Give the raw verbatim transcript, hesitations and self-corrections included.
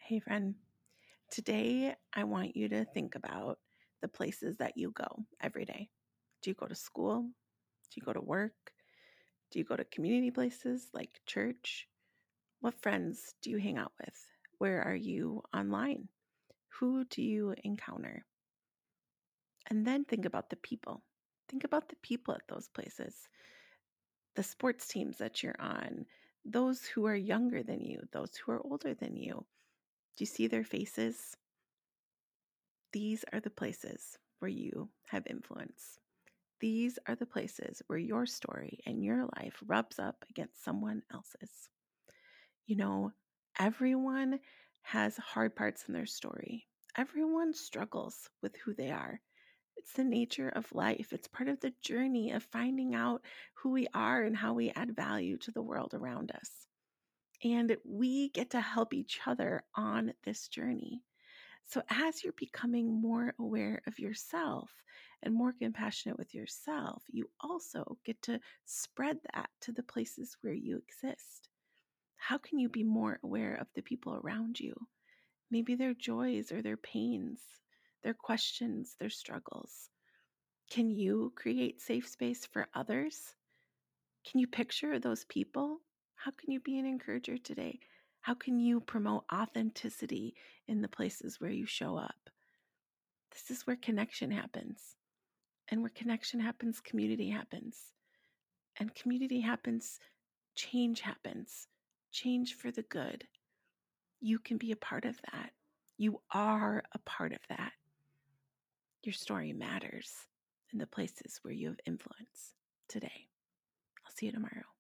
Hey, friend. Today, I want you to think about the places that you go every day. Do you go to school? Do you go to work? Do you go to community places like church? What friends do you hang out with? Where are you online? Who do you encounter? And then think about the people. Think about the people at those places, the sports teams that you're on, those who are younger than you, those who are older than you. Do you see their faces? These are the places where you have influence. These are the places where your story and your life rubs up against someone else's. You know, everyone has hard parts in their story. Everyone struggles with who they are. It's the nature of life. It's part of the journey of finding out who we are and how we add value to the world around us. And we get to help each other on this journey. So, as you're becoming more aware of yourself and more compassionate with yourself, you also get to spread that to the places where you exist. How can you be more aware of the people around you? Maybe their joys or their pains, their questions, their struggles. Can you create safe space for others? Can you picture those people? How can you be an encourager today? How can you promote authenticity in the places where you show up? This is where connection happens. And where connection happens, community happens. And community happens, change happens. Change for the good. You can be a part of that. You are a part of that. Your story matters in the places where you have influence today. I'll see you tomorrow.